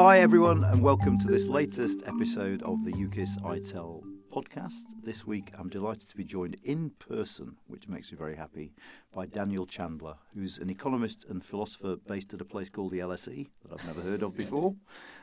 Hi everyone, and welcome to this latest episode of the UKIS ITEL podcast. This week I'm delighted to be joined in person, which makes me very happy, by Daniel Chandler, who's an economist and philosopher based at a place called the LSE, that I've never heard of before.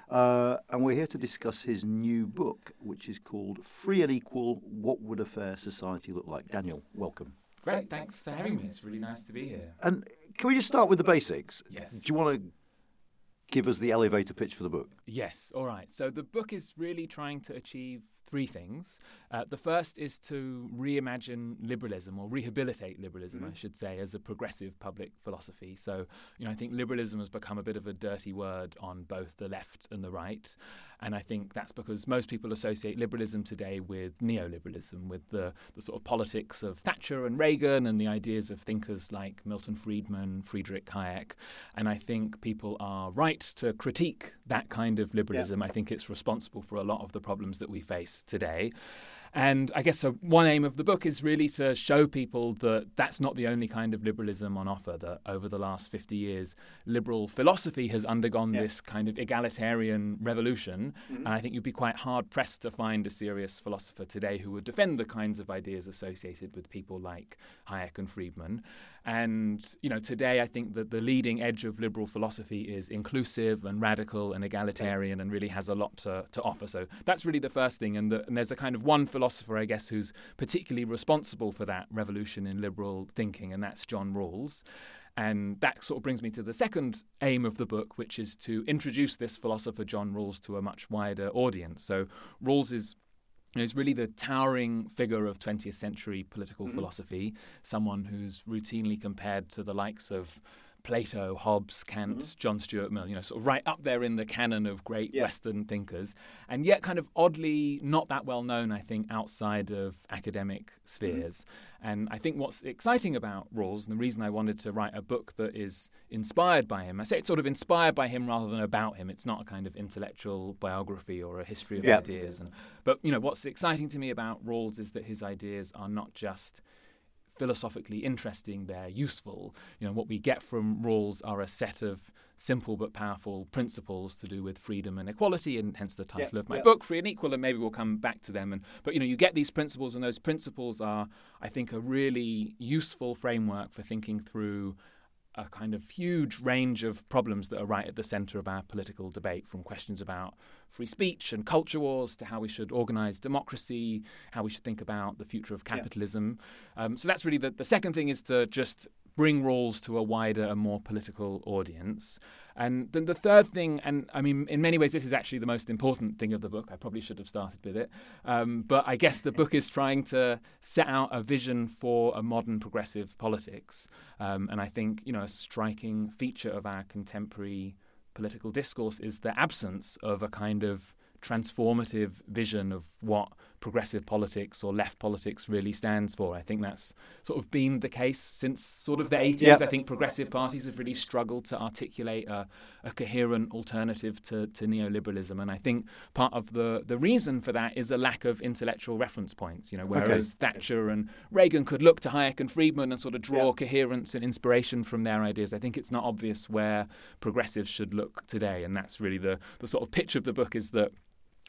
And we're here to discuss his new book, which is called Free and Equal, What Would a Fair Society Look Like? Daniel, welcome. Great, thanks for having me. It's really nice to be here. And can we just start with the basics? Yes. Do you want to give us the elevator pitch for the book? Yes, all right. So the book is really trying to achieve three things. The first is to reimagine liberalism, or rehabilitate liberalism, I should say, as a progressive public philosophy. So, I think liberalism has become a bit of a dirty word on both the left and the right. And I think that's because most people associate liberalism today with neoliberalism, with the sort of politics of Thatcher and Reagan and the ideas of thinkers like Milton Friedman, Friedrich Hayek. And I think people are right to critique that kind of liberalism. Yeah. I think it's responsible for a lot of the problems that we face today. And I guess one aim of the book is really to show people that that's not the only kind of liberalism on offer, that over the last 50 years, liberal philosophy has undergone this kind of egalitarian revolution. And I think you'd be quite hard-pressed to find a serious philosopher today who would defend the kinds of ideas associated with people like Hayek and Friedman. And, today I think that the leading edge of liberal philosophy is inclusive and radical and egalitarian and really has a lot to offer. So that's really the first thing. And there's a kind of one philosopher, I guess, who's particularly responsible for that revolution in liberal thinking, and that's John Rawls. And that sort of brings me to the second aim of the book, which is to introduce this philosopher, John Rawls, to a much wider audience. So Rawls is really the towering figure of 20th century political philosophy, someone who's routinely compared to the likes of Plato, Hobbes, Kant, John Stuart Mill, sort of right up there in the canon of great Western thinkers, and yet kind of oddly not that well known, I think, outside of academic spheres. And I think what's exciting about Rawls, and the reason I wanted to write a book that is inspired by him, I say it's sort of inspired by him rather than about him. It's not a kind of intellectual biography or a history of ideas. But what's exciting to me about Rawls is that his ideas are not just philosophically interesting, they're useful. What we get from Rawls are a set of simple but powerful principles to do with freedom and equality, and hence the title of my book, Free and Equal, and maybe we'll come back to them. But you get these principles, and those principles are, I think, a really useful framework for thinking through a kind of huge range of problems that are right at the center of our political debate, from questions about free speech and culture wars to how we should organize democracy, how we should think about the future of capitalism. So that's really the second thing, is to just bring Rawls to a wider and more political audience. And then the third thing, and I mean, in many ways, this is actually the most important thing of the book. I probably should have started with it. But I guess the book is trying to set out a vision for a modern progressive politics. And I think, a striking feature of our contemporary political discourse is the absence of a kind of transformative vision of what progressive politics or left politics really stands for. I think that's sort of been the case since sort of the 80s. I think progressive parties have really struggled to articulate a coherent alternative to neoliberalism. And I think part of the reason for that is a lack of intellectual reference points. Whereas Thatcher and Reagan could look to Hayek and Friedman and sort of draw coherence and inspiration from their ideas. I think it's not obvious where progressives should look today. And that's really the sort of pitch of the book, is that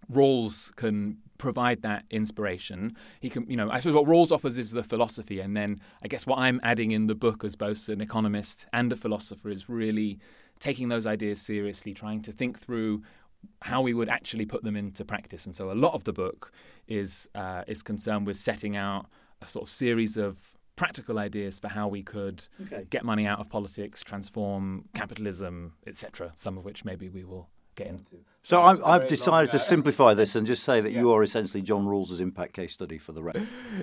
Rawls can provide that inspiration. He can, I suppose what Rawls offers is the philosophy, and then I guess what I'm adding in the book as both an economist and a philosopher is really taking those ideas seriously, trying to think through how we would actually put them into practice. And so a lot of the book is concerned with setting out a sort of series of practical ideas for how we could get money out of politics, transform capitalism, etc., some of which maybe we will get into. So I've decided to simplify this and just say that you are essentially John Rawls' impact case study for the rest.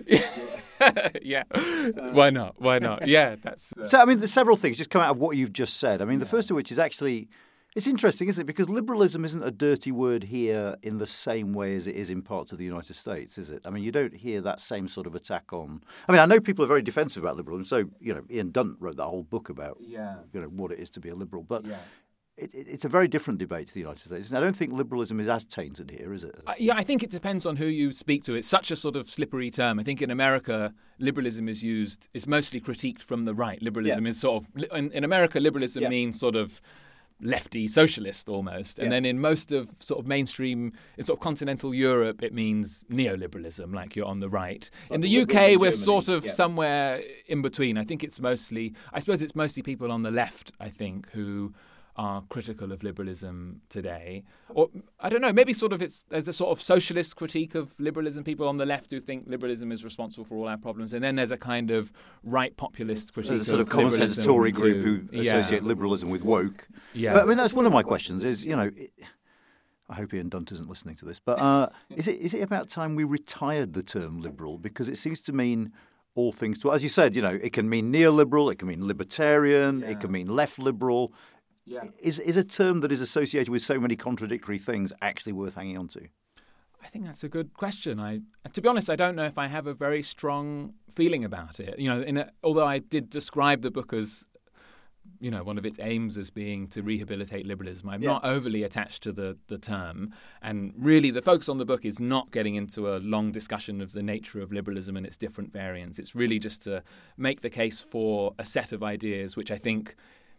Why not? Yeah, that's... So, I mean, there's several things just come out of what you've just said. I mean, the first of which is actually... It's interesting, isn't it? Because liberalism isn't a dirty word here in the same way as it is in parts of the United States, is it? I mean, you don't hear that same sort of attack on... I mean, I know people are very defensive about liberalism. So, Ian Dunt wrote that whole book about, what it is to be a liberal. But... It's a very different debate to the United States. And I don't think liberalism is as tainted here, is it? I think it depends on who you speak to. It's such a sort of slippery term. I think in America, liberalism is mostly critiqued from the right. Liberalism is sort of, in America, liberalism means sort of lefty socialist almost. And then in most of sort of mainstream, in sort of continental Europe, it means neoliberalism, like you're on the right. In the UK, we're sort of somewhere in between. I suppose it's mostly people on the left, I think, who are critical of liberalism today. Or, I don't know, maybe there's a sort of socialist critique of liberalism, people on the left who think liberalism is responsible for all our problems. And then there's a kind of right populist critique there's a sort of common sense Tory group who associate liberalism with woke. Yeah. But, I mean, that's one of my questions is, I hope Ian Dunt isn't listening to this, but is it about time we retired the term liberal? Because it seems to mean all things to, as you said, it can mean neoliberal, it can mean libertarian, it can mean left liberal. Yeah. Is a term that is associated with so many contradictory things actually worth hanging on to? I think that's a good question. To be honest, I don't know if I have a very strong feeling about it. Although I did describe the book as, one of its aims as being to rehabilitate liberalism, I'm not overly attached to the term. And really, the focus on the book is not getting into a long discussion of the nature of liberalism and its different variants. It's really just to make the case for a set of ideas which I think,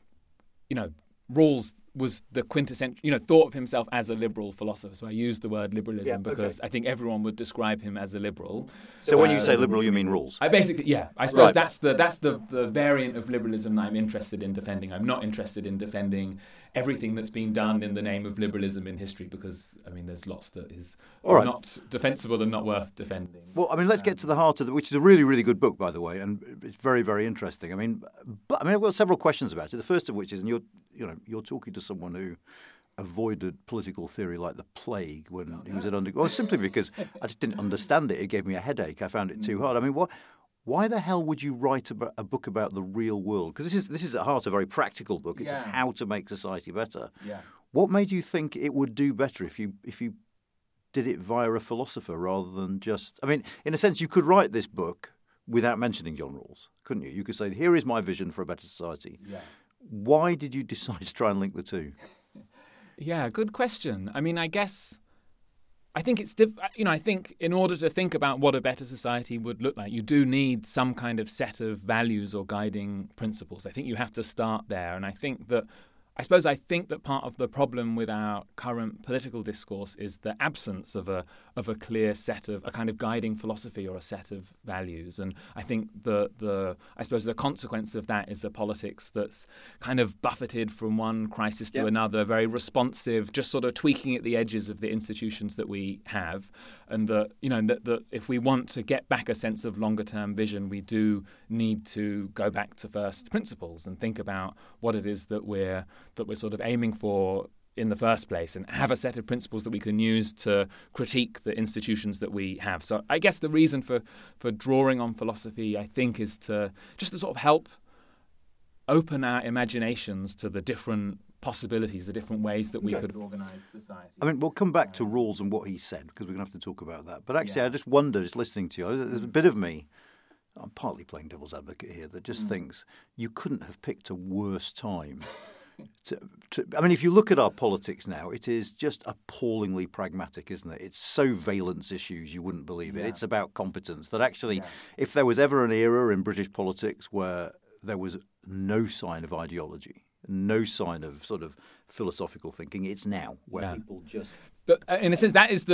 Rawls was the quintessential, thought of himself as a liberal philosopher. So I use the word liberalism because I think everyone would describe him as a liberal. So when you say liberal, you mean Rawls? I suppose that's the variant of liberalism that I'm interested in defending. I'm not interested in defending everything that's been done in the name of liberalism in history because, there's lots that is not defensible and not worth defending. Well, let's get to the heart of it, which is a really, really good book, by the way, and it's very, very interesting. I've got several questions about it. The first of which is, and you're talking to someone who avoided political theory like the plague when he was at undergrad. Well, simply because I just didn't understand it. It gave me a headache. I found it too hard. Why the hell would you write a book about the real world? Because this is at heart a very practical book. It's how to make society better. Yeah. What made you think it would do better if you did it via a philosopher rather than just... in a sense, you could write this book without mentioning John Rawls, couldn't you? You could say, here is my vision for a better society. Yeah. Why did you decide to try and link the two? Yeah, good question. I think it's I think in order to think about what a better society would look like, you do need some kind of set of values or guiding principles. I think you have to start there. And I think that part of the problem with our current political discourse is the absence of a clear set of a kind of guiding philosophy or a set of values. And I think the consequence of that is a politics that's kind of buffeted from one crisis to another, very responsive, just sort of tweaking at the edges of the institutions that we have. And that if we want to get back a sense of longer term vision, we do need to go back to first principles and think about what it is that we're sort of aiming for in the first place and have a set of principles that we can use to critique the institutions that we have. So I guess the reason for drawing on philosophy, I think, is to sort of help open our imaginations to the different possibilities, the different ways that we could organise society. We'll come back to Rawls and what he said because we're going to have to talk about that. But actually, I just wonder, just listening to you, there's a bit of me, I'm partly playing devil's advocate here, that just thinks you couldn't have picked a worse time. If you look at our politics now, it is just appallingly pragmatic, isn't it? It's so valence issues, you wouldn't believe it. It's about competence. That actually, if there was ever an era in British politics where there was no sign of ideology, no sign of sort of philosophical thinking, it's now, where people just... But in a sense, that is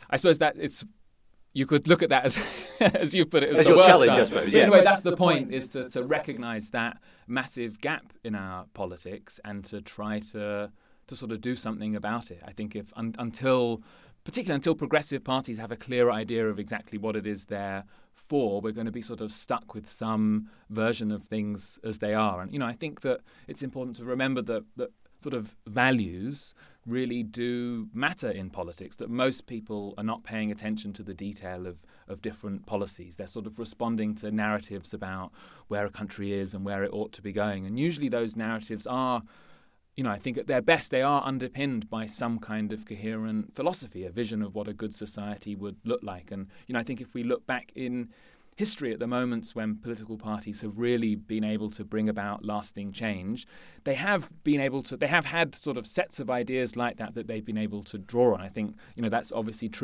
you could look at that as you put it, as the your worst challenge, time. I suppose. But anyway, that's the point, is to recognise that massive gap in our politics and to try to sort of do something about it. I think particularly until progressive parties have a clear idea of exactly what it is they're for, we're going to be sort of stuck with some version of things as they are. And, I think that it's important to remember that sort of values really do matter in politics, that most people are not paying attention to the detail of different policies. They're sort of responding to narratives about where a country is and where it ought to be going. And usually those narratives are, I think at their best, they are underpinned by some kind of coherent philosophy, a vision of what a good society would look like. And, I think if we look back in history at the moments when political parties have really been able to bring about lasting change, they have had sort of sets of ideas like that they've been able to draw on. I think, that's obviously true of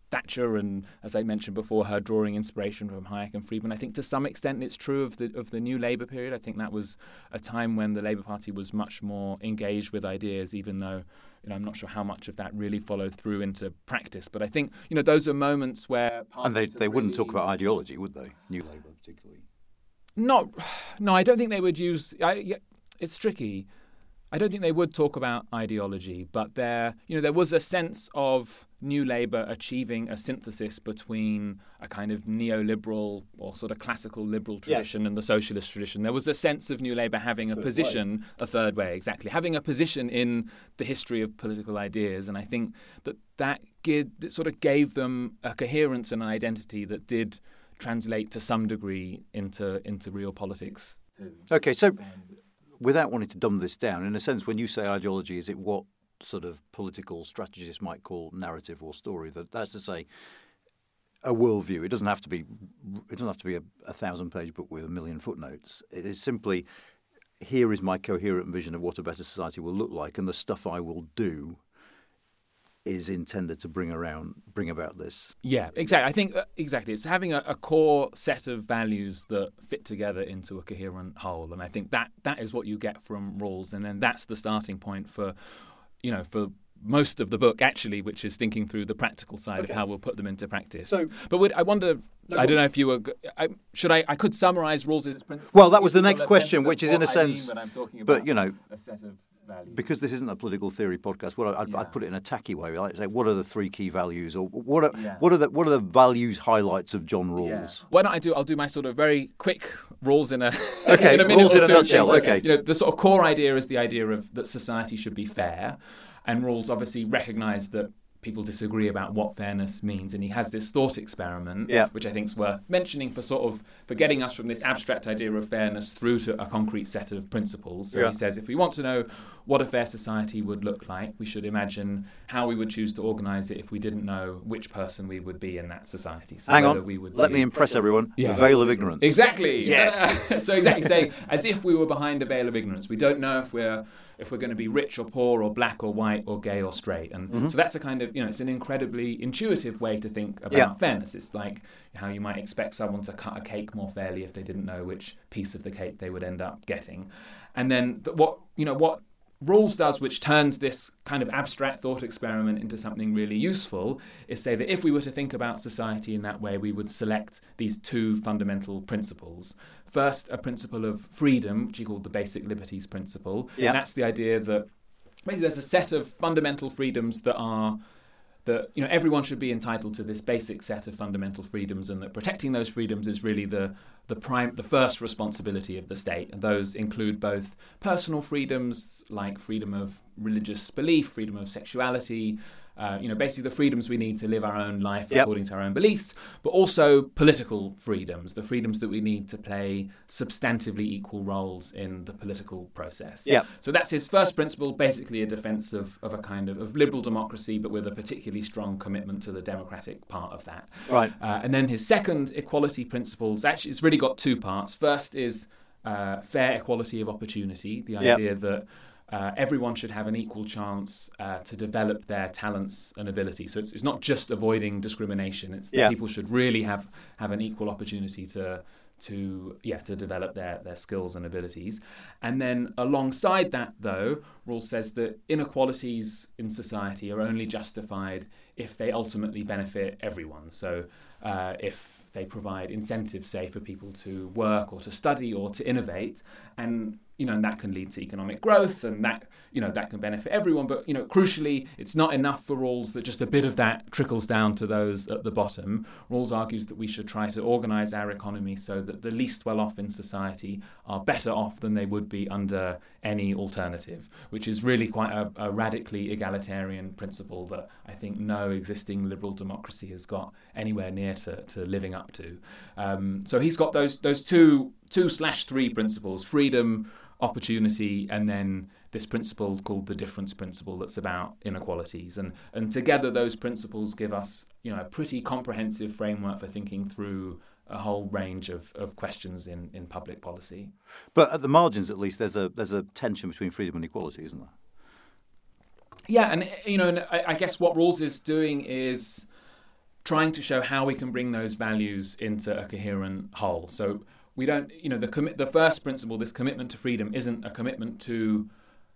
Thatcher, and as I mentioned before, her drawing inspiration from Hayek and Friedman. I think to some extent it's true of the New Labour period. I think that was a time when the Labour Party was much more engaged with ideas, even though I'm not sure how much of that really followed through into practice. But I think those are moments where and they wouldn't talk about ideology, would they? New Labour particularly. No, I don't think they would use. It's tricky. I don't think they would talk about ideology, but there was a sense of New Labour achieving a synthesis between a kind of neoliberal or sort of classical liberal tradition and the socialist tradition. There was a sense of New Labour having a position, a third way, exactly, having a position in the history of political ideas, and I think that sort of gave them a coherence and an identity that did translate to some degree into real politics too. Okay, so without wanting to dumb this down, in a sense, when you say ideology, is it what sort of political strategists might call narrative or story? That's to say, a worldview. It doesn't have to be a 1,000-page book with 1 million footnotes. It is simply, here is my coherent vision of what a better society will look like, and the stuff I will do is intended to bring about this. Yeah, exactly. I think exactly. It's having a core set of values that fit together into a coherent whole, and I think that is what you get from Rawls, and then that's the starting point for most of the book, actually, which is thinking through the practical side of how we'll put them into practice. But I wonder. I don't know if you were. I could summarize Rawls's principles. Well, that was the next question, which is in a sense. When I'm talking about a set of values. Because this isn't a political theory podcast, I'd put it in a tacky way. I'd say, what are the 3 key values, or what are the values highlights of John Rawls? Yeah. Why don't I'll do my sort of very quick Rawls in a okay, in a minute Rawls in a nutshell. Okay, the sort of core idea is the idea of that society should be fair, and Rawls obviously recognised that people disagree about what fairness means, and he has this thought experiment, which I think is worth mentioning for getting us from this abstract idea of fairness through to a concrete set of principles. So he says, if we want to know what a fair society would look like, we should imagine how we would choose to organise it if we didn't know which person we would be in that society. So hang on, let me impress everyone. The veil of ignorance. Exactly. Yes. So exactly saying, as if we were behind a veil of ignorance. We don't know if we're going to be rich or poor or black or white or gay or straight. And so that's a kind of, it's an incredibly intuitive way to think about fairness. It's like how you might expect someone to cut a cake more fairly if they didn't know which piece of the cake they would end up getting. And then what Rawls does, which turns this kind of abstract thought experiment into something really useful, is say that if we were to think about society in that way, we would select these 2 fundamental principles. First, a principle of freedom, which he called the basic liberties principle. And that's the idea that basically there's a set of fundamental freedoms that everyone should be entitled to this basic set of fundamental freedoms, and that protecting those freedoms is really the first responsibility of the state. And those include both personal freedoms like freedom of religious belief, freedom of sexuality, basically the freedoms we need to live our own life according to our own beliefs, but also political freedoms, the freedoms that we need to play substantively equal roles in the political process. So that's his first principle, basically a defense of a kind of liberal democracy, but with a particularly strong commitment to the democratic part of that. Right. And then his second equality principles, actually it's really got 2 parts. First is fair equality of opportunity, the idea that everyone should have an equal chance to develop their talents and abilities. So it's not just avoiding discrimination. It's that people should really have an equal opportunity to develop their skills and abilities. And then alongside that, though, Rawls says that inequalities in society are only justified if they ultimately benefit everyone. So if they provide incentives, say, for people to work or to study or to innovate, and that can lead to economic growth, and that can benefit everyone. But crucially, it's not enough for Rawls that just a bit of that trickles down to those at the bottom. Rawls argues that we should try to organise our economy so that the least well-off in society are better off than they would be under any alternative, which is really quite a radically egalitarian principle that I think no existing liberal democracy has got anywhere near to living up to. So he's got those 2/3 principles: freedom, opportunity, and then this principle called the difference principle that's about inequalities. And together those principles give us a pretty comprehensive framework for thinking through a whole range of questions in public policy. But at the margins, at least, there's a tension between freedom and equality, isn't there? Yeah, and I guess what Rawls is doing is trying to show how we can bring those values into a coherent whole. So we don't, the first principle, this commitment to freedom, isn't a commitment to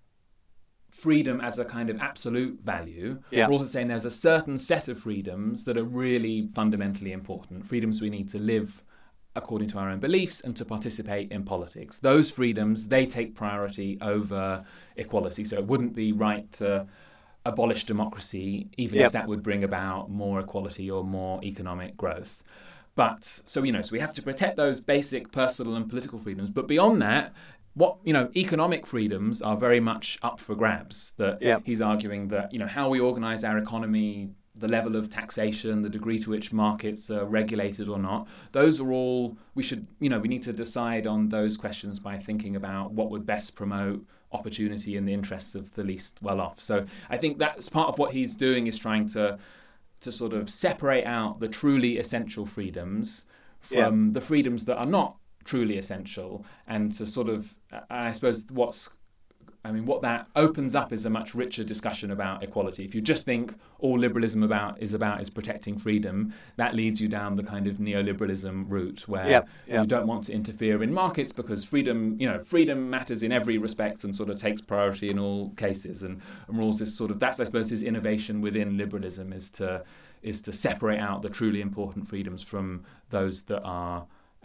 freedom as a kind of absolute value. Yeah. We're also saying there's a certain set of freedoms that are really fundamentally important, freedoms we need to live according to our own beliefs and to participate in politics. Those freedoms, they take priority over equality. So it wouldn't be right to abolish democracy, even if that would bring about more equality or more economic growth. But so we have to protect those basic personal and political freedoms. But beyond that, economic freedoms are very much up for grabs. That he's arguing that, how we organize our economy, the level of taxation, the degree to which markets are regulated or not, those are all, we need to decide on those questions by thinking about what would best promote opportunity in the interests of the least well-off. So I think that's part of what he's doing, is trying to sort of separate out the truly essential freedoms from the freedoms that are not truly essential, and to sort of, I suppose what that opens up is a much richer discussion about equality. If you just think all liberalism is protecting freedom, that leads you down the kind of neoliberalism route where you don't want to interfere in markets because freedom matters in every respect and sort of takes priority in all cases. And Rawls is sort of, that's I suppose his innovation within liberalism, is to separate out the truly important freedoms from those that are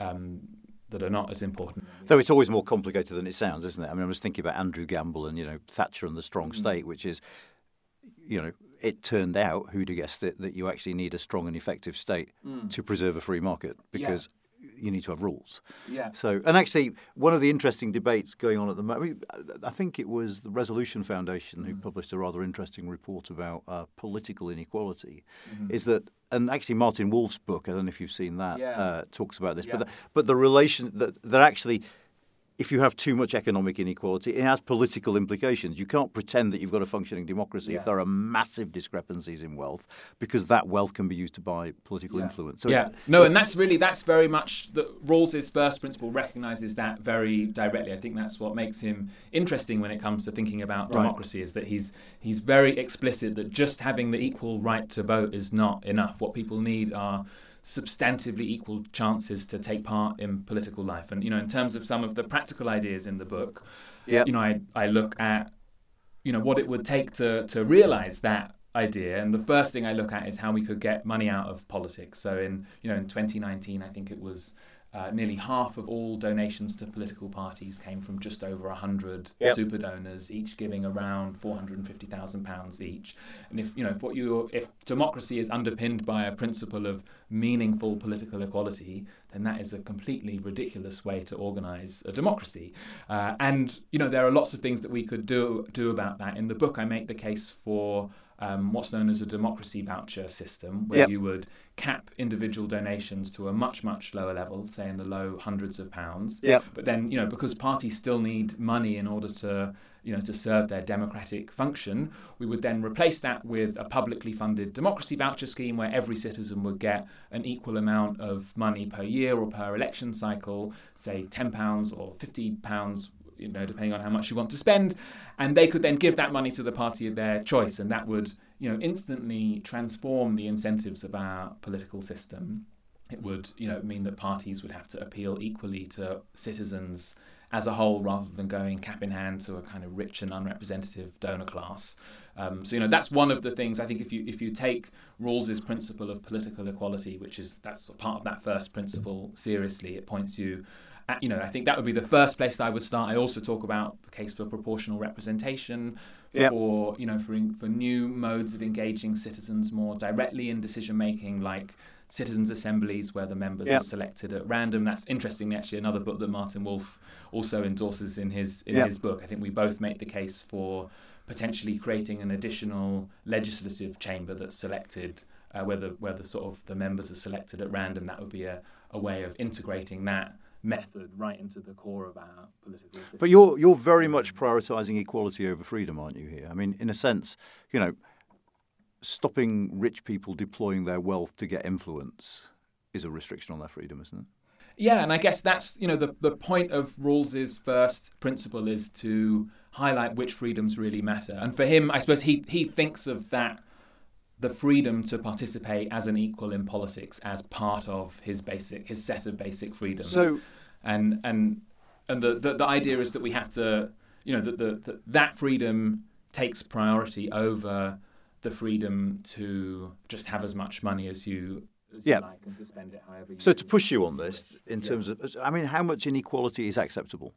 not as important. Though it's always more complicated than it sounds, isn't it? I mean, I was thinking about Andrew Gamble and, Thatcher and the strong state, which is, it turned out, who'd have guessed it, that you actually need a strong and effective state to preserve a free market, because you need to have rules. Yeah. So, and actually, one of the interesting debates going on at the moment, I think it was the Resolution Foundation who published a rather interesting report about political inequality, is that, and actually Martin Wolf's book, I don't know if you've seen that, talks about this, but the relation that actually, if you have too much economic inequality, it has political implications. You can't pretend that you've got a functioning democracy if there are massive discrepancies in wealth, because that wealth can be used to buy political influence. So and that's very much Rawls's first principle recognises that very directly. I think that's what makes him interesting when it comes to thinking about democracy, is that he's very explicit that just having the equal right to vote is not enough. What people need are substantively equal chances to take part in political life. And, in terms of some of the practical ideas in the book, I look at, what it would take to realise that idea. And the first thing I look at is how we could get money out of politics. So in 2019, I think it was nearly half of all donations to political parties came from just over 100 super donors, each giving around £450,000 each. And if democracy is underpinned by a principle of meaningful political equality, then that is a completely ridiculous way to organise a democracy. And there are lots of things that we could do about that. In the book, I make the case for what's known as a democracy voucher system, where you would cap individual donations to a much, much lower level, say in the low hundreds of pounds. But then, because parties still need money in order to serve their democratic function, we would then replace that with a publicly funded democracy voucher scheme where every citizen would get an equal amount of money per year or per election cycle, say £10 or £50, depending on how much you want to spend. And they could then give that money to the party of their choice, and that would, instantly transform the incentives of our political system. It would, mean that parties would have to appeal equally to citizens as a whole, rather than going cap in hand to a kind of rich and unrepresentative donor class. So that's one of the things. I think if you take Rawls's principle of political equality, that's part of that first principle, seriously, it points you. I think that would be the first place that I would start. I also talk about the case for proportional representation, for new modes of engaging citizens more directly in decision making, like citizens' assemblies where the members are selected at random. That's interestingly actually another book that Martin Wolf also endorses in his book. I think we both make the case for potentially creating an additional legislative chamber that's selected, where the sort of the members are selected at random. That would be a way of integrating that method right into the core of our political system. But you're very much prioritising equality over freedom, aren't you, here? I mean, in a sense, stopping rich people deploying their wealth to get influence is a restriction on their freedom, isn't it? Yeah, and I guess that's, the point of Rawls's first principle is to highlight which freedoms really matter. And for him, I suppose he thinks of that the freedom to participate as an equal in politics as part of his set of basic freedoms. So, and the idea is that we have to, that freedom takes priority over the freedom to just have as much money as you like and to spend it however you so to push you on this in terms of, I mean, how much inequality is acceptable?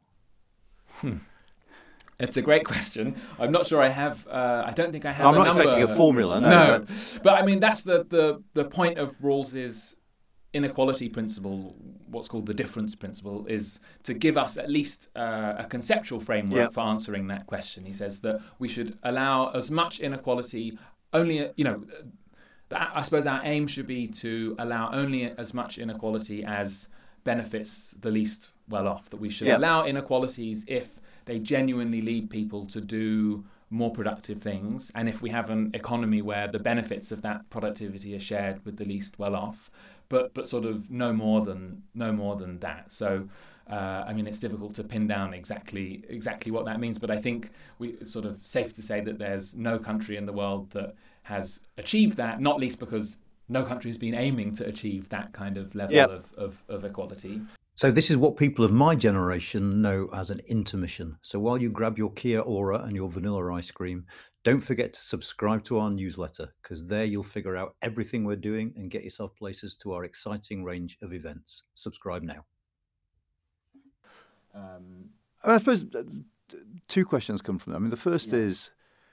It's a great question. I'm not sure I have. I don't think I have. I'm a not number. expecting a formula. No. But I mean, that's the point of Rawls's inequality principle. What's called the difference principle is to give us at least a conceptual framework for answering that question. He says that we should allow as much inequality. Only, I suppose our aim should be to allow only as much inequality as benefits the least well off. That we should allow inequalities if they genuinely lead people to do more productive things, and if we have an economy where the benefits of that productivity are shared with the least well off, but sort of no more than that. So, I mean, it's difficult to pin down exactly what that means, but I think it's sort of safe to say that there's no country in the world that has achieved that, not least because no country has been aiming to achieve that kind of level of equality. So this is what people of my generation know as an intermission. So while you grab your Kia Ora and your vanilla ice cream, don't forget to subscribe to our newsletter, because there you'll figure out everything we're doing and get yourself places to our exciting range of events. Subscribe now. I suppose two questions come from that. I mean, the first is,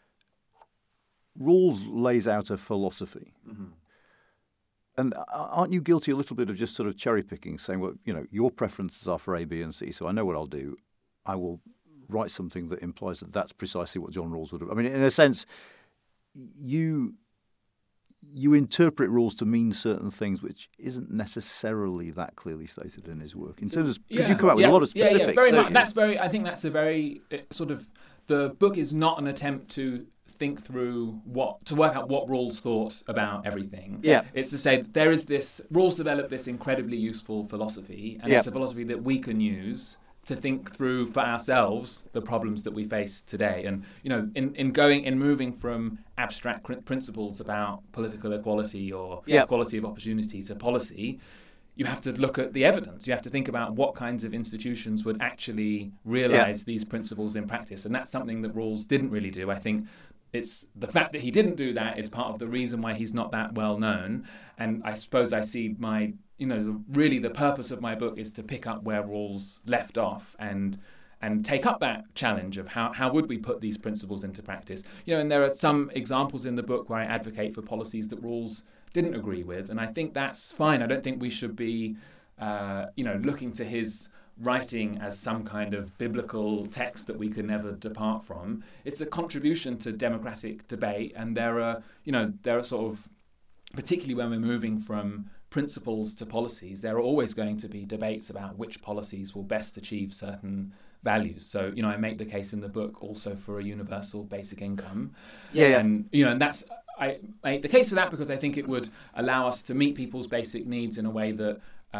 Rawls lays out a philosophy. Mm-hmm. And aren't you guilty a little bit of just sort of cherry picking, saying, well, your preferences are for A, B, and C, so I know what I'll do. I will write something that implies that that's precisely what John Rawls would have. I mean, in a sense, you interpret Rawls to mean certain things which isn't necessarily that clearly stated in his work. In terms of, because you come out with a lot of specifics. Yeah, very much. I think that's a very sort of, the book is not an attempt to think through to work out what Rawls thought about everything. Yeah. It's to say that there is Rawls developed this incredibly useful philosophy, and it's a philosophy that we can use to think through for ourselves the problems that we face today. And, in moving from abstract principles about political equality or equality of opportunity to policy, you have to look at the evidence. You have to think about what kinds of institutions would actually realize these principles in practice. And that's something that Rawls didn't really do. I think it's the fact that he didn't do that is part of the reason why he's not that well known. And I suppose I see really the purpose of my book is to pick up where Rawls left off and take up that challenge of how would we put these principles into practice. And there are some examples in the book where I advocate for policies that Rawls didn't agree with, and I think that's fine. I don't think we should be looking to his writing as some kind of biblical text that we could never depart from. It's a contribution to democratic debate, and there are sort of, particularly when we're moving from principles to policies, there are always going to be debates about which policies will best achieve certain values. So, I make the case in the book also for a universal basic income. And that's, I make the case for that because I think it would allow us to meet people's basic needs in a way that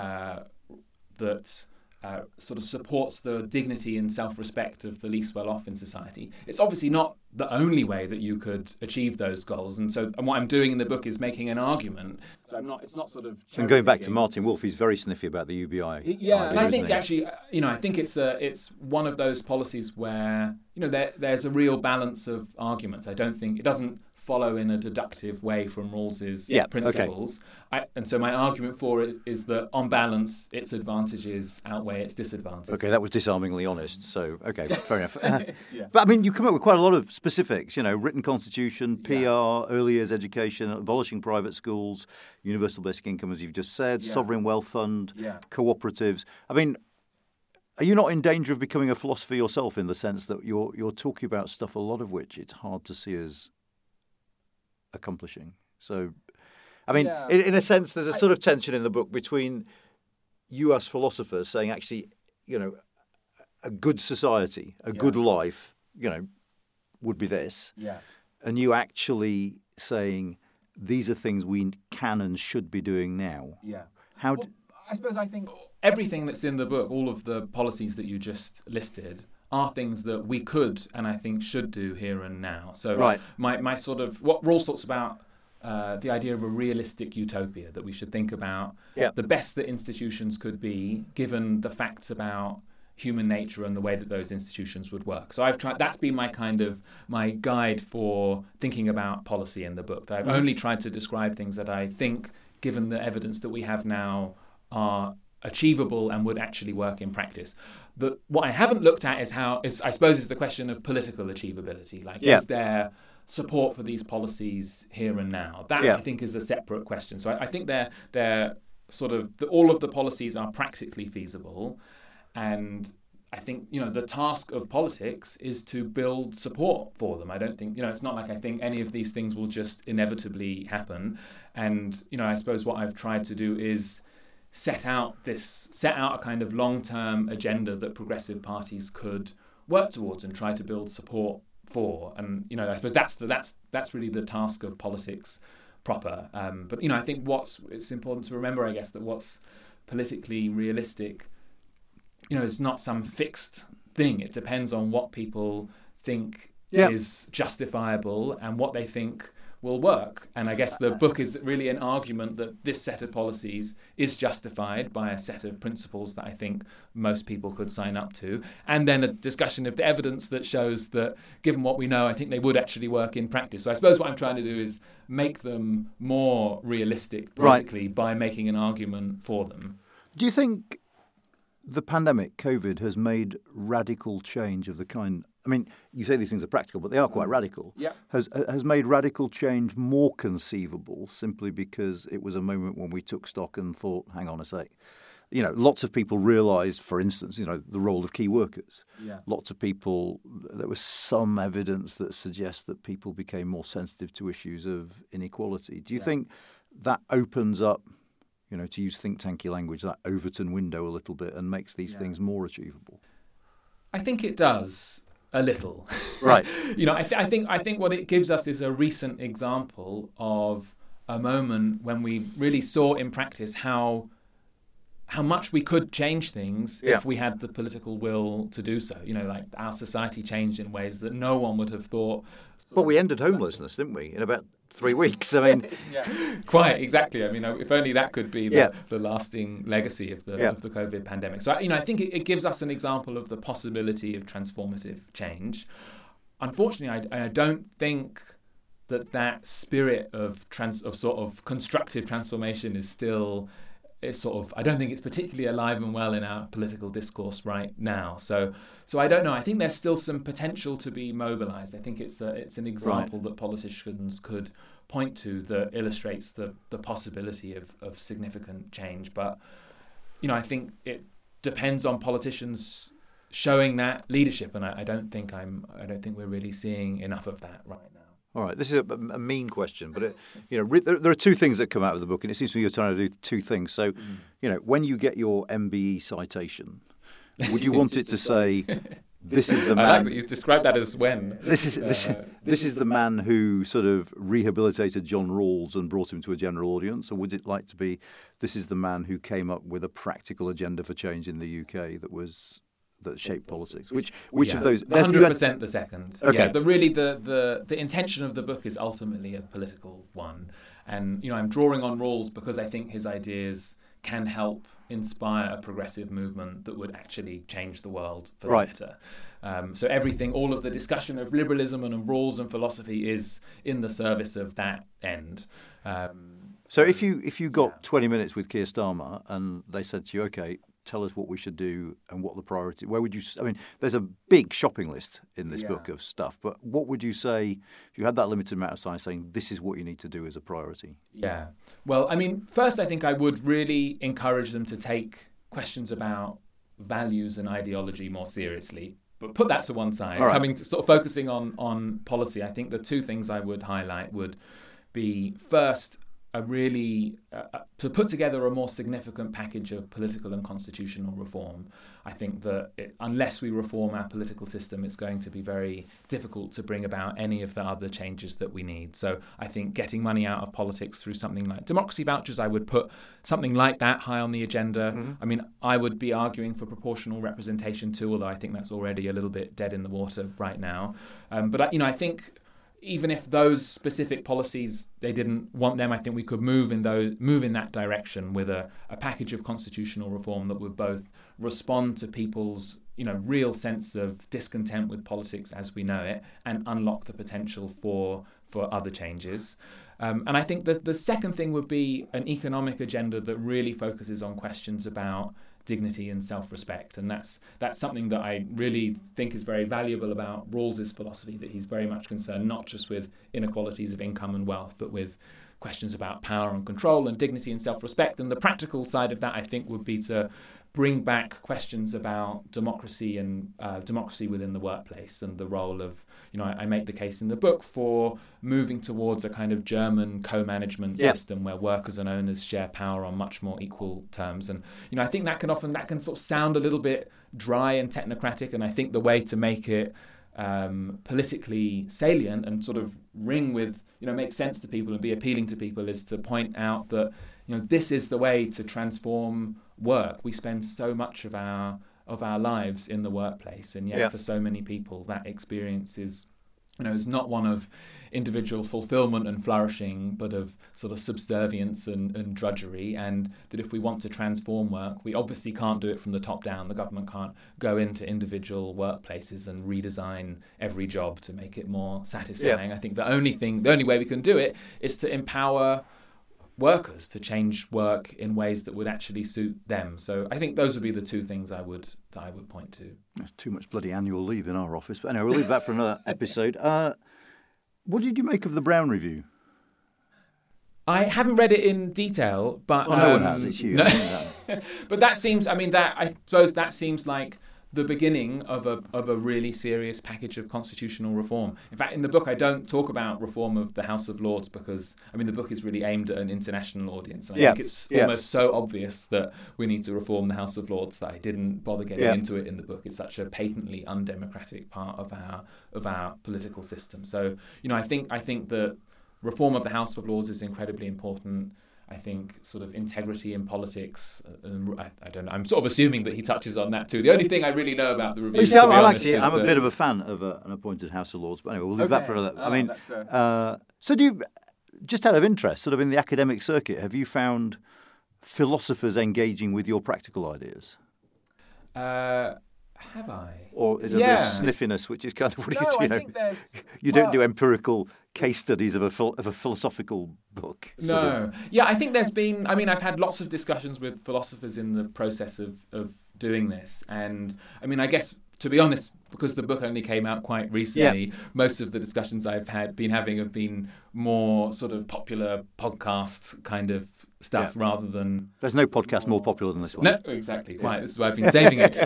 sort of supports the dignity and self-respect of the least well-off in society. It's obviously not the only way that you could achieve those goals, and what I'm doing in the book is making an argument. So it's not sort of. And going back to Martin Wolf, he's very sniffy about the UBI. Yeah, and I think actually, I think it's one of those policies where there's a real balance of arguments. I don't think it doesn't follow in a deductive way from Rawls's principles. Okay. And so my argument for it is that, on balance, its advantages outweigh its disadvantages. Okay, that was disarmingly honest. So, okay, fair enough. But, I mean, you come up with quite a lot of specifics, written constitution, PR, early years education, abolishing private schools, universal basic income, as you've just said, sovereign wealth fund, cooperatives. I mean, are you not in danger of becoming a philosopher yourself, in the sense that you're talking about stuff, a lot of which it's hard to see as accomplishing? So, I mean, in a sense, there's a sort of tension in the book between you as philosophers saying, actually, a good society, a good life, would be this, and you actually saying these are things we can and should be doing now. I think everything that's in the book, all of the policies that you just listed, are things that we could and I think should do here and now. So my sort of, what Rawls talks about the idea of a realistic utopia, that we should think about the best that institutions could be given the facts about human nature and the way that those institutions would work. So that's been my guide for thinking about policy in the book. I've only tried to describe things that I think, given the evidence that we have now, are achievable and would actually work in practice. But what I haven't looked at is I suppose, is the question of political achievability. Is there support for these policies here and now? That I think is a separate question. So I think they're sort of all of the policies are practically feasible. And I think, the task of politics is to build support for them. I don't think, it's not like I think any of these things will just inevitably happen. And, I suppose what I've tried to do is set out a kind of long-term agenda that progressive parties could work towards and try to build support for. And, I suppose that's really the task of politics proper. But, I think it's important to remember, I guess, that what's politically realistic, it's not some fixed thing. It depends on what people think is justifiable and what they think will work. And I guess the book is really an argument that this set of policies is justified by a set of principles that I think most people could sign up to. And then a discussion of the evidence that shows that, given what we know, I think they would actually work in practice. So I suppose what I'm trying to do is make them more realistic politically by making an argument for them. Do you think the pandemic, COVID, has made radical change of the kind? I mean, you say these things are practical, but they are quite radical. Yeah. Has made radical change more conceivable simply because it was a moment when we took stock and thought, hang on a sec. Lots of people realised, for instance, the role of key workers. Yeah. Lots of people, there was some evidence that suggests that people became more sensitive to issues of inequality. Do you think that opens up, to use think tanky language, that Overton window a little bit and makes these things more achievable? I think it does a little. Right. I think what it gives us is a recent example of a moment when we really saw in practice how much we could change things if we had the political will to do so. Our society changed in ways that no one would have thought. Well, we ended homelessness, didn't we, in about 3 weeks? I mean, quite exactly. I mean, if only that could be the lasting legacy of the COVID pandemic. So, I think it gives us an example of the possibility of transformative change. Unfortunately, I don't think that spirit of sort of constructive transformation is still. I don't think it's particularly alive and well in our political discourse right now. So I don't know. I think there's still some potential to be mobilised. I think it's an example that politicians could point to that illustrates the possibility of significant change. But I think it depends on politicians showing that leadership, and I don't think we're really seeing enough of that right now. All right, this is a mean question, but there are two things that come out of the book, and it seems to me you're trying to do two things. So, when you get your MBE citation, would you want it to say, "This is the man"? I like that you described that as when. This is the man who sort of rehabilitated John Rawls and brought him to a general audience, or would it like to be, "This is the man who came up with a practical agenda for change in the UK that shaped politics"? Which of those? 100% the second. Okay. Yeah, the intention of the book is ultimately a political one, and I'm drawing on Rawls because I think his ideas can help inspire a progressive movement that would actually change the world for the better. So all of the discussion of liberalism and of Rawls and philosophy is in the service of that end. So if you got 20 minutes with Keir Starmer and they said to you, okay, tell us what we should do and what the priority. Where would you? I mean, there's a big shopping list in this book of stuff. But what would you say if you had that limited amount of time, saying this is what you need to do as a priority? Yeah. Well, I mean, first, I think I would really encourage them to take questions about values and ideology more seriously. But put that to one side. Right. Coming to sort of focusing on policy, I think the two things I would highlight would be first, to put together a more significant package of political and constitutional reform. I think that unless we reform our political system, it's going to be very difficult to bring about any of the other changes that we need. So I think getting money out of politics through something like democracy vouchers, I would put something like that high on the agenda. Mm-hmm. I mean, I would be arguing for proportional representation too, although I think that's already a little bit dead in the water right now. But I think even if those specific policies, they didn't want them, I think we could move in that direction with a package of constitutional reform that would both respond to people's real sense of discontent with politics as we know it and unlock the potential for other changes. And I think that the second thing would be an economic agenda that really focuses on questions about dignity and self-respect, and that's something that I really think is very valuable about Rawls's philosophy, that he's very much concerned not just with inequalities of income and wealth, but with questions about power and control and dignity and self-respect. And the practical side of that, I think, would be to bring back questions about democracy and democracy within the workplace and the role of, I make the case in the book for moving towards a kind of German co-management system where workers and owners share power on much more equal terms. And, I think that can sort of sound a little bit dry and technocratic. And I think the way to make it politically salient and sort of ring with, make sense to people and be appealing to people is to point out that, this is the way to transform work. We spend so much of our lives in the workplace, and yet for so many people that experience is not one of individual fulfillment and flourishing, but of sort of subservience and drudgery. And that if we want to transform work, we obviously can't do it from the top down. The government can't go into individual workplaces and redesign every job to make it more satisfying. I think the only way we can do it is to empower workers to change work in ways that would actually suit them. So I think those would be the two things that I would point to. There's too much bloody annual leave in our office, but anyway, we'll leave that for another episode. What did you make of the Brown Review? I haven't read it in detail, but no one has. It's you. No. But that seems. I suppose that seems like the beginning of a really serious package of constitutional reform. In fact, in the book, I don't talk about reform of the House of Lords because, the book is really aimed at an international audience. And I think it's almost so obvious that we need to reform the House of Lords that I didn't bother getting into it in the book. It's such a patently undemocratic part of our political system. So, I think that reform of the House of Lords is incredibly important. I think sort of integrity in politics. I don't know. I'm sort of assuming that he touches on that too. The only thing I really know about the review, I'm a bit of a fan of an appointed House of Lords. But anyway, we'll leave that for another. So do you, just out of interest, sort of in the academic circuit, have you found philosophers engaging with your practical ideas? Have I? Or is it a bit of sniffiness, which is kind of what I think there's... You don't do empirical case studies of a philosophical book. No. Yeah, I think there's been... I've had lots of discussions with philosophers in the process of doing this. And, I guess, to be honest, because the book only came out quite recently, most of the discussions I've been having have been more sort of popular podcast kind of stuff rather than... There's no podcast more popular than this one. No, exactly, quite. This is why I've been saving it.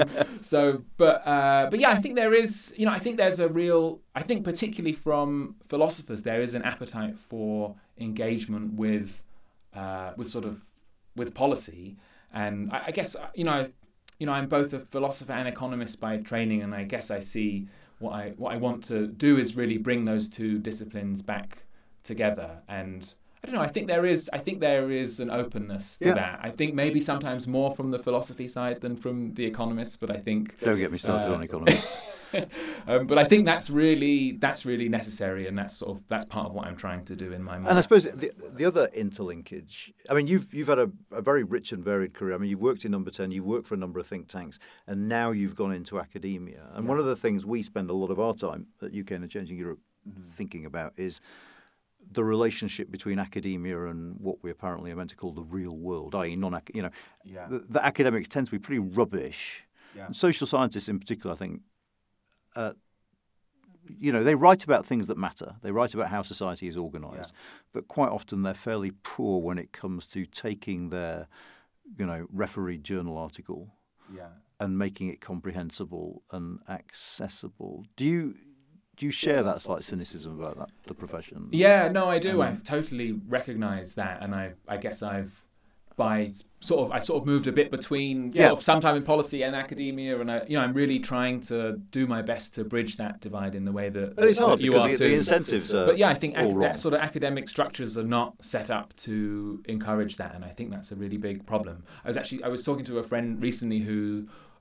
But yeah, I think there is, I think there's a real, I think particularly from philosophers, there is an appetite for engagement with policy. And I guess, I'm both a philosopher and economist by training, and I guess I see what I want to do is really bring those two disciplines back together. And I don't know, I think there is an openness to that. I think maybe sometimes more from the philosophy side than from the economists, but I think... Don't get me started on economists. But I think that's really necessary, and that's part of what I'm trying to do in my mind. And I suppose the other interlinkage, you've had a very rich and varied career. You've worked in Number 10, you've worked for a number of think tanks, and now you've gone into academia. And one of the things we spend a lot of our time at UK and Changing Europe thinking about is the relationship between academia and what we apparently are meant to call the real world, i.e. The academics tend to be pretty rubbish. Yeah. And social scientists in particular, I think, they write about things that matter. They write about how society is organised, but quite often they're fairly poor when it comes to taking their, refereed journal article and making it comprehensible and accessible. Do you share that slight cynicism about the profession? Yeah, no, I do. I totally recognise that, and I guess I've sort of moved a bit between sort of sometime in policy and academia, and I'm really trying to do my best to bridge that divide in the way that it's hard you are too. The incentives are but I think that sort of academic structures are not set up to encourage that, and I think that's a really big problem. I was talking to a friend recently who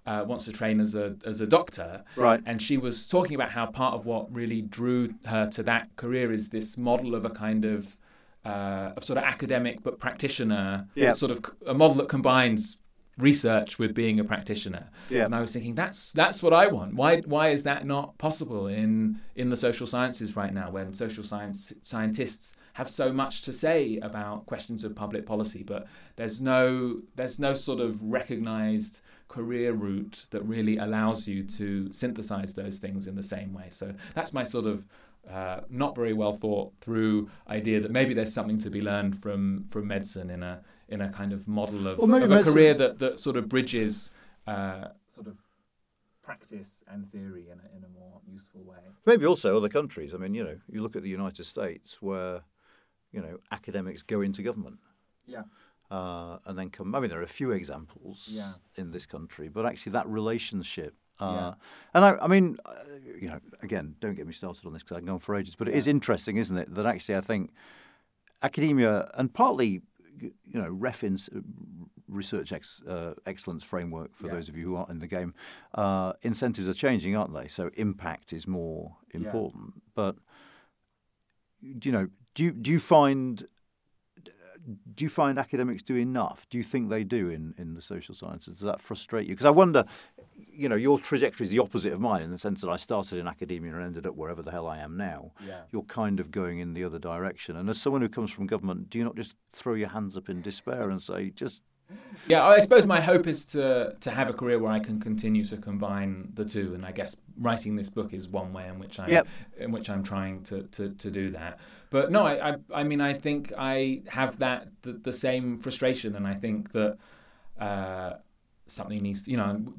wants to train as a doctor. Right. And she was talking about how part of what really drew her to that career is this model of a kind of sort of academic but practitioner, sort of a model that combines research with being a practitioner. Yeah. And I was thinking, that's what I want. Why is that not possible in the social sciences right now, when social scientists have so much to say about questions of public policy, but there's no sort of recognized career route that really allows you to synthesize those things in the same way. So that's my sort of not very well thought through idea that maybe there's something to be learned from medicine in a kind of model of a career that sort of bridges sort of practice and theory in a more useful way. Maybe also other countries. I mean, you look at the United States where, academics go into government. Yeah. And then come. I mean, there are a few examples in this country, but actually that relationship. And I mean, again, don't get me started on this because I can go on for ages. But it is interesting, isn't it, that actually I think academia and partly, REFIN's research excellence framework for those of you who aren't in the game, incentives are changing, aren't they? So impact is more important. But do you find academics do enough? Do you think they do in the social sciences? Does that frustrate you? Because I wonder, your trajectory is the opposite of mine in the sense that I started in academia and ended up wherever the hell I am now. Yeah. You're kind of going in the other direction. And as someone who comes from government, do you not just throw your hands up in despair and say, just... Yeah, I suppose my hope is to have a career where I can continue to combine the two, and I guess writing this book is one way in which I'm trying to do that. But no, I mean I think I have the same frustration, and I think that something needs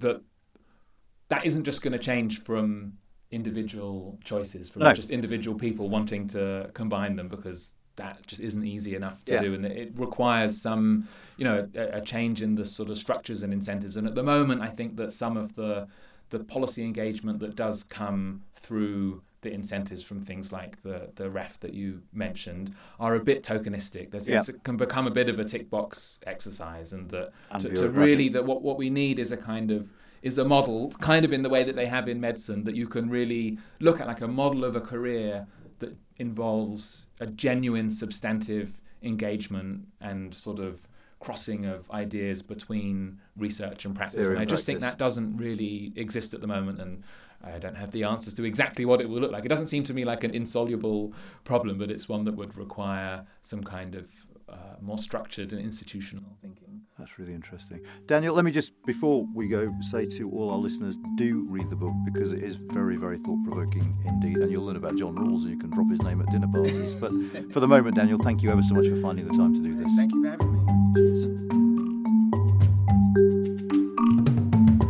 that isn't just going to change from individual choices, from just individual people wanting to combine them, because that just isn't easy enough to do, and it requires some, a change in the sort of structures and incentives. And at the moment, I think that some of the policy engagement that does come through the incentives from things like the REF that you mentioned are a bit tokenistic. It can become a bit of a tick box exercise, and that what we need is a model, kind of in the way that they have in medicine, that you can really look at like a model of a career that involves a genuine substantive engagement and sort of crossing of ideas between research and practice. And I just think that doesn't really exist at the moment, and I don't have the answers to exactly what it will look like. It doesn't seem to me like an insoluble problem, but it's one that would require some kind of more structured and institutional thinking. That's really interesting. Daniel, let me just, before we go, say to all our listeners, do read the book, because it is very, very thought-provoking indeed, and you'll learn about John Rawls and you can drop his name at dinner parties. But for the moment, Daniel, thank you ever so much for finding the time to do this. Thank you for having me. Cheers.